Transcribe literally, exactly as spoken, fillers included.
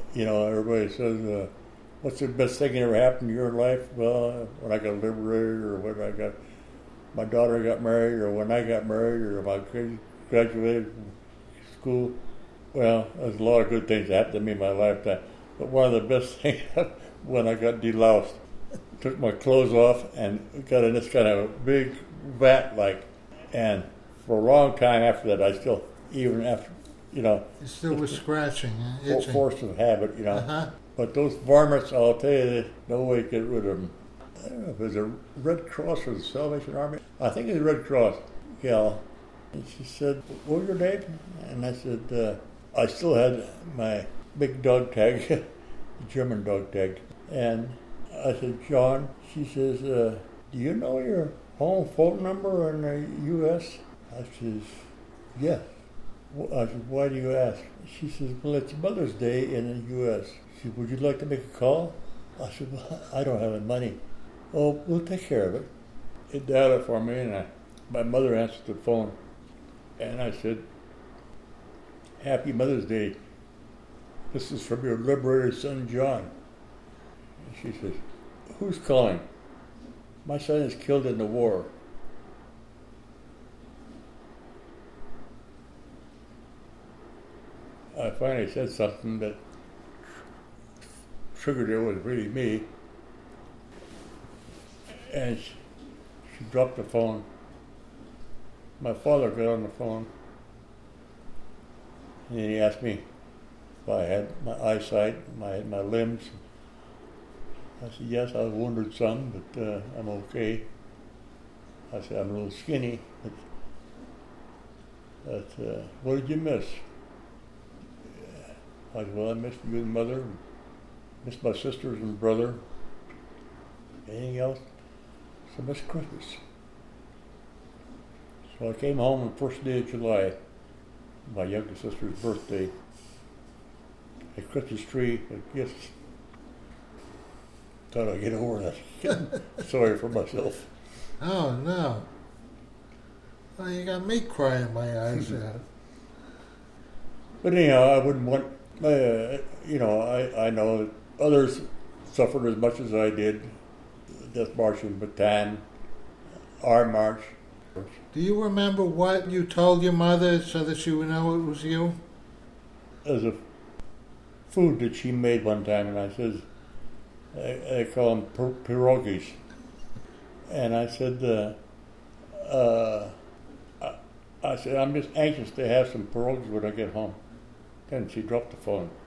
You know, everybody says, uh, what's the best thing that ever happened in your life? Well, when I got liberated, or when I got, my daughter got married, or when I got married, or my kids graduated from school. Well, there's a lot of good things that happened to me in my lifetime. But one of the best things when I got deloused, took my clothes off and got in this kind of big vat, like, and for a long time after that, I still, even after, you know. You still was scratching, uh, itching. Force of habit, you know. Uh-huh. But those varmints, I'll tell you, no way to get rid of them. I don't know if it was a Red Cross or the Salvation Army. I think it was Red Cross gal. And she said, what was your name? And I said, uh, I still had my big dog tag, German dog tag. And I said, John. She says, uh, do you know your home phone number in the U S? I says, yes. I said, why do you ask? She says, well, it's Mother's Day in the U S. She said, would you like to make a call? I said, well, I don't have any money. Oh, we'll take care of it. It dialed it for me, and I, my mother answered the phone. And I said, Happy Mother's Day. This is from your liberated son, John. And she says, who's calling? My son is killed in the war. I finally said something that triggered it was really me. And she, she dropped the phone. My father got on the phone. And he asked me if I had my eyesight, my my limbs. I said, yes, I was wounded some, but uh, I'm okay. I said, I'm a little skinny, but, but uh, what did you miss? I said, well, I missed you and mother, and missed my sisters and brother. Anything else? I said, miss Christmas. So I came home on the first day of July, my youngest sister's birthday. A Christmas tree, a gift. Thought I'd get over that. Sorry for myself. Oh, no. Well, you got me crying my eyes out. But anyhow, I wouldn't want, uh, you know, I, I know that others suffered as much as I did. Death March in Bataan, our march. Do you remember what you told your mother so that she would know it was you? There's a food that she made one time, and I says, I, I call them pir- pierogies. And I said, uh, uh, I, I said, I'm just anxious to have some pierogies when I get home. Then she dropped the phone.